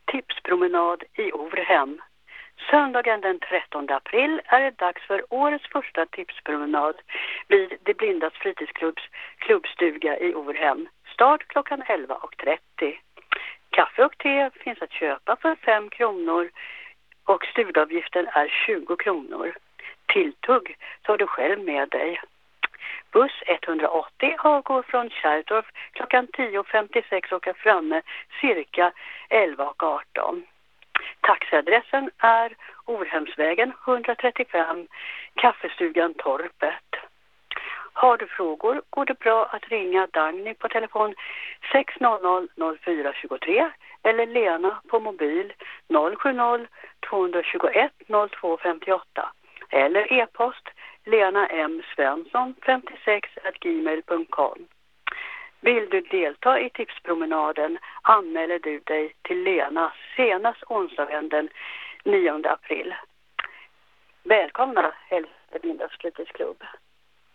Tipspromenad i Orhem. Söndagen den 13 april är det dags för årets första tipspromenad vid De blindas fritidsklubbs klubbstuga i Orhem. Start klockan 11:30. Kaffe och te finns att köpa för 5 kronor och stugavgiften är 20 kronor. Tilltugg tar du själv med dig. Buss 180 avgår från Kärrtorp klockan 10:56 och är framme cirka 11:18. Taxiadressen är Orhemsvägen 135, Kaffestugan Torpet. Har du frågor går det bra att ringa Dagny på telefon 600 0423 eller Lena på mobil 070 221 0258 eller e-post lenamsvensson56@gmail.com. Vill du delta i tipspromenaden anmäler du dig till Lena senast onsdagen den 9 april. Välkomna, hälsa Blindas fritidsklubb.